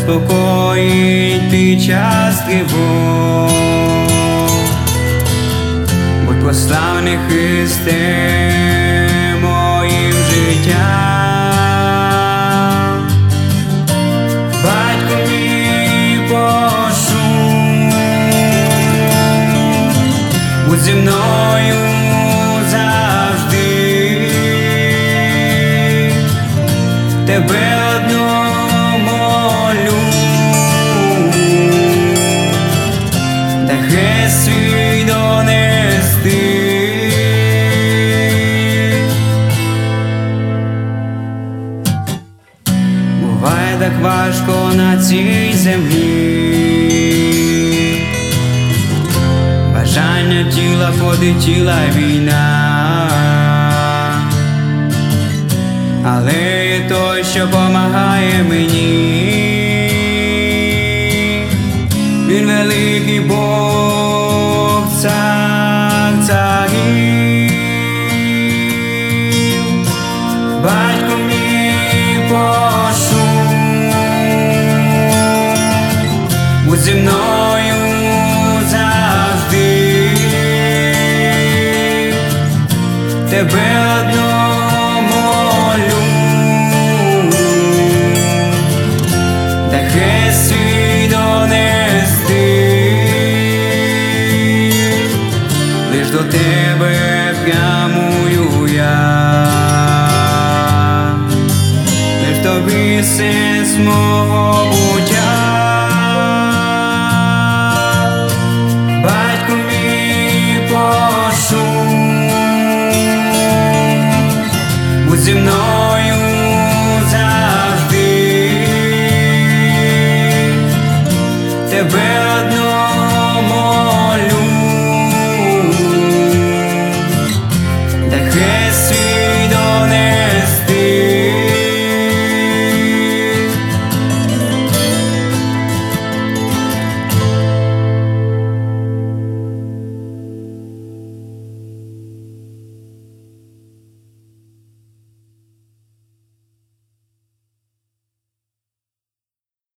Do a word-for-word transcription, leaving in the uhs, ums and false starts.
заспокоїть під час тривог. Будь прославлений, Христе, моїм життям. Батько мій, прошу, будь зі мною завжди. Тебе одного молю, та хрест свій донести. Буває так важко на цій землі, бажання тіла ходить, тіла війна. Але є той, що помагає мені. Він великий Бог, цар царів. Батько мій, прошу, будь зі мною завжди. Тебе одного молю, та хрест свій донести. Лиш до тебе прямую я, лиш тобі сенс мого